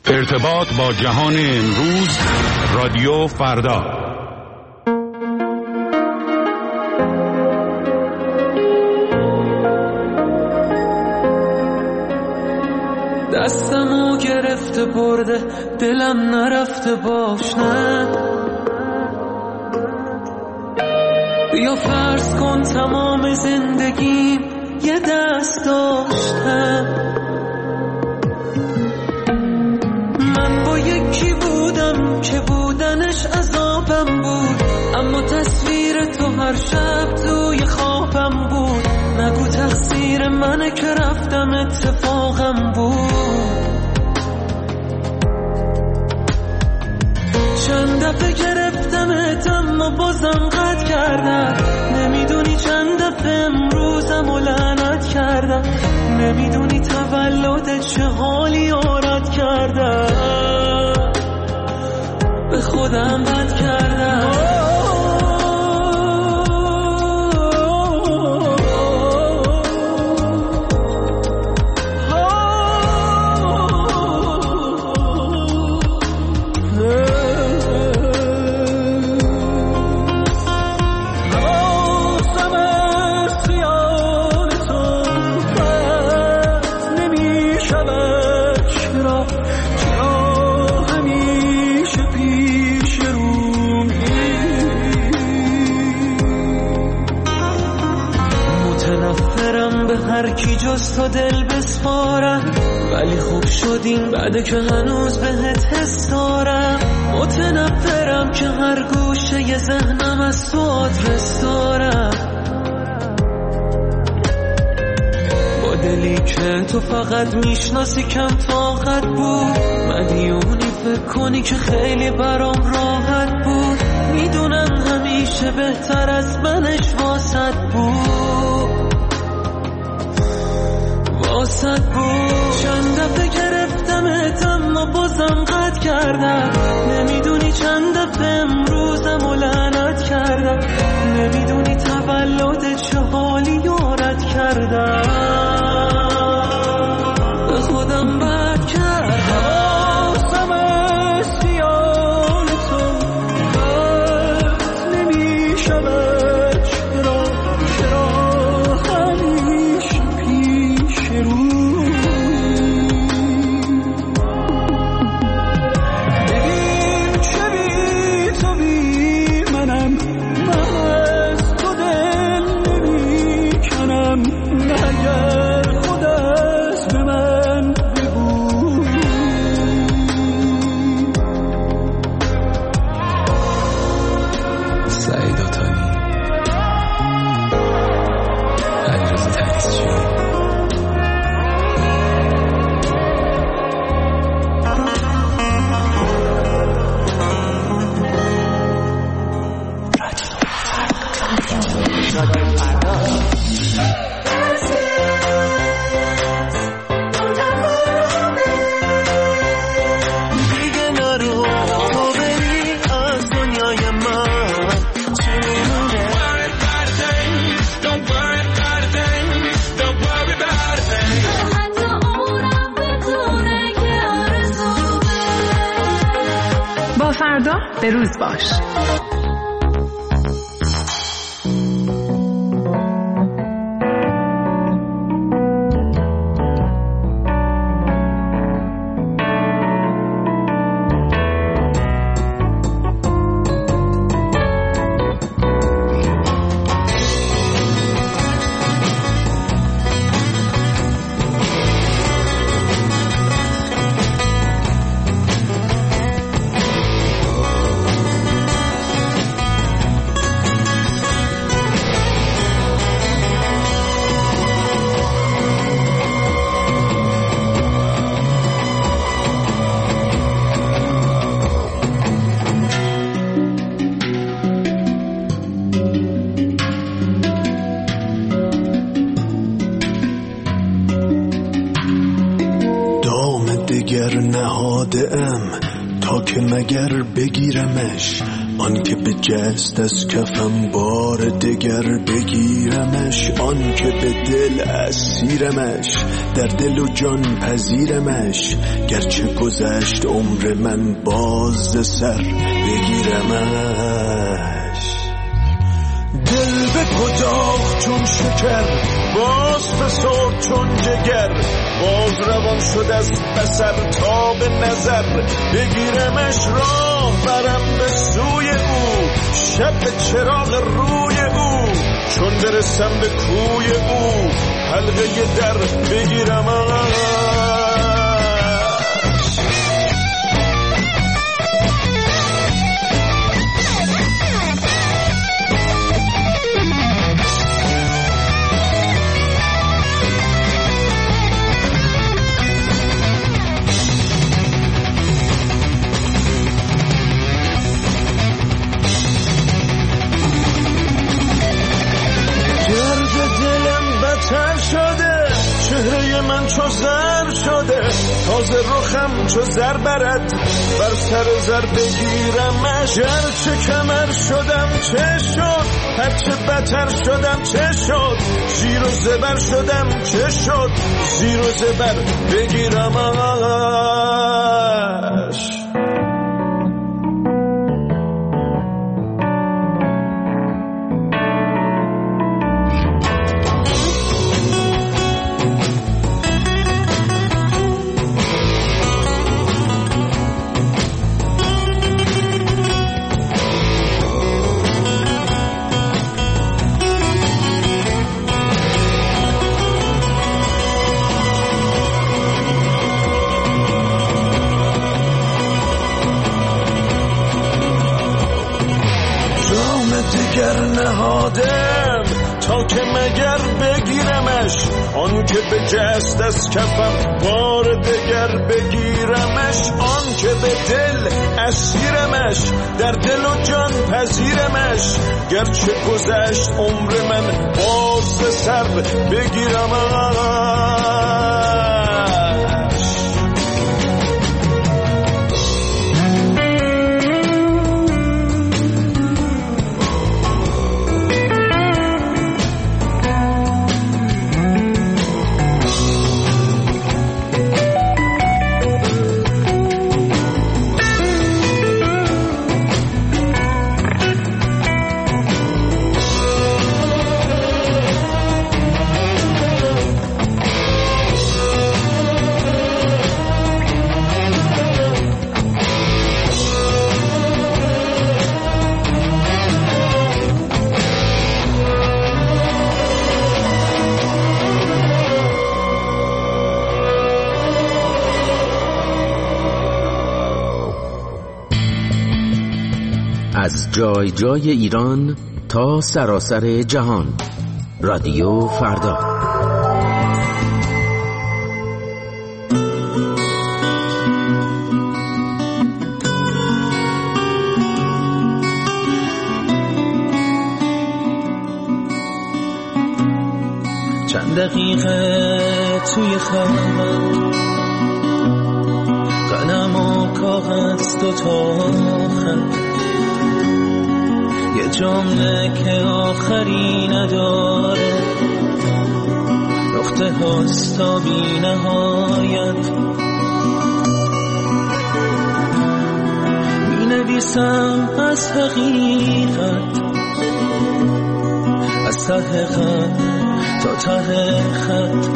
ارتباط با جهان امروز، رادیو فردا. دستمو گرفته برده، دلم نرفته باش، نه بیا فرض کن تمام زندگیم یه دست داشتم. من با یکی بودم که بودنش عذابم بود، اما تصویر تو هر شب توی خوابم بود. نگو تقصیر منه که رفتم، اتفاقم بود. چند دفعه گرفتمت اما بازم قطع کردم. نمیدونی چند دفعه امروزم و لعنت کردم. نمیدونی تولدت چه حالی آرد کردم. به خودم بد کردم. هر کی جز تو دل بسپارم، ولی خوب شدیم بعد که هنوز بهت حس دارم. متنفرم که هر گوشه ی ذهنم از تو آدرس دارم. با دلی که تو فقط میشناسی کم طاقت بود. مدیونی فکر کنی که خیلی برام راحت بود. میدونم همیشه بهتر از منش واسط بود. چند دفعه گرفتمت اما بازم قطع کردم. نمیدونی چند دفعه امروزم و لعنت کردم. نمیدونی تولدت چه حالی یارت کردم. به خودم بد کردم. حواسم از خیال تو بد نمیشود. چرا همیشه پیش رو به روز باش. دگر نهادم تا که مگر بگیرمش، آن که به جست از کفم بار دگر بگیرمش، آن که به دل اسیرمش، در دل و جان پذیرمش، گرچه گذشت عمر من باز سر بگیرمش. دل به کداخ چون شکر، باز فسرد چون جگر، باز روان شد از بصر تا به نظر بگیرمش. راه برم به سوی او، شب چراغ روی او، چون برسم به کوی او حلقه در بگیرمش. چهره من چو زر شده، تازه رخم چو زر برد، بر سر زر بگیرمش. گرچه کمر شدم چه شد، هرچه بتر شدم چه شد، زیر و زبر شدم چه شد، زیر و زبر بگیرمش. نهادم تا که مگر بگیرمش، آن که به جست از کفم بار دگر بگیرمش، آن که به دل اسیرمش، در دل و جان پذیرمش، گرچه گذشت عمر من باز به سر بگیرمش. از جای جای ایران تا سراسر جهان، رادیو فردا. چند دقیقه توی خوابم، قلم و کاغذ دوتا خط، یه جمله که آخری نداره، نقطه هاست تا بی نهایت، می نویسم از حقیقت، از ته خط تا ته خط،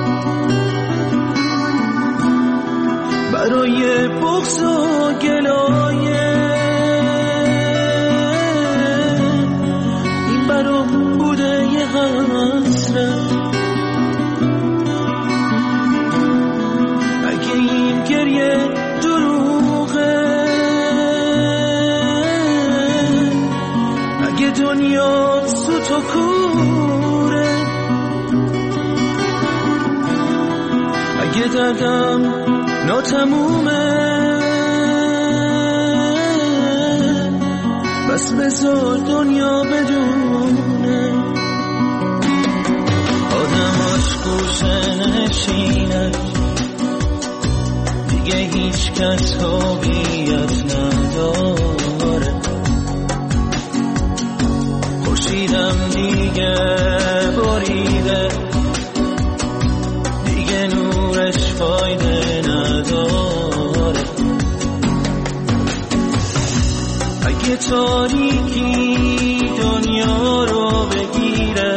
برای بغض و گلایه این برام بوده یه حسرت. اگه این گریه دروغه، اگه دنیا سوت و کوره، اگه دردم ناتمومه، بس بذار دنیا بدونه آدماش گوشه نشینه، دیگه هیچ کس هویت نداره، دیدم دیگه بریده، دیگه نورش فایده نداره. اگه تاریکی دنیا رو بگیره،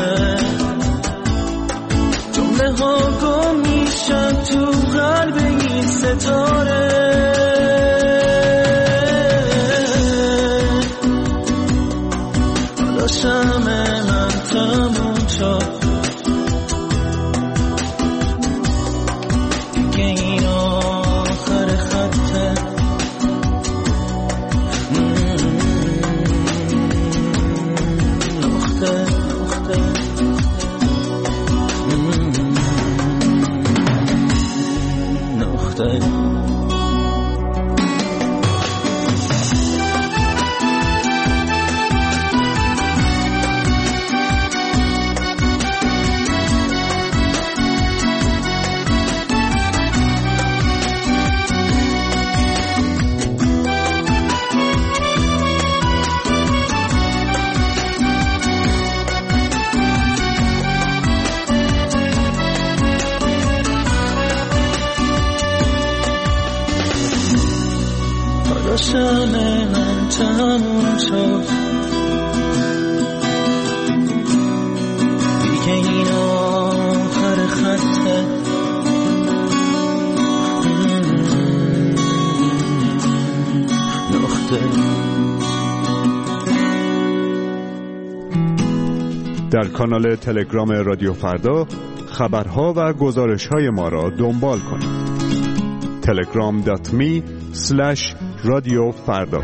جمله ها گم میشن تو قلب این ستاره. حالا شمع من تموم شد، دیگه این آخر خطه. شمع من تموم شد، دیگه این آخر خطه. نقطه. در کانال تلگرام رادیو فردا خبرها و گزارش‌های ما را دنبال کنید. telegram.me/رادیو فردا.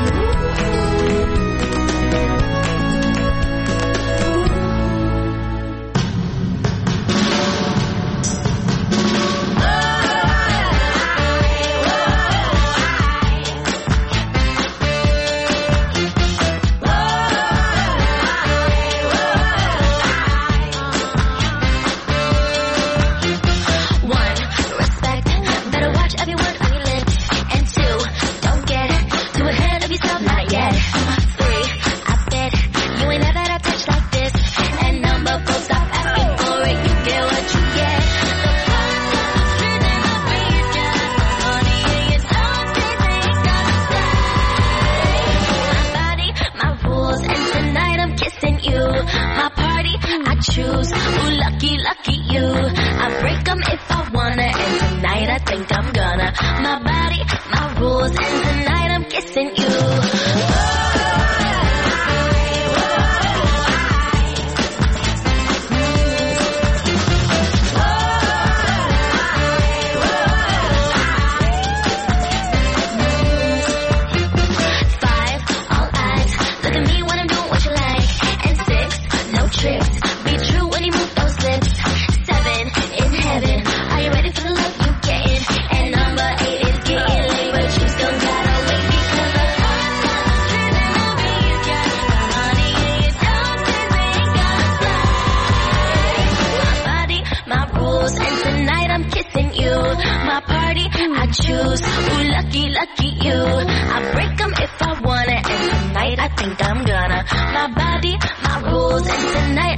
Lucky you. I break them if I wanna, and tonight I think I'm gonna. My body, my rules, and tonight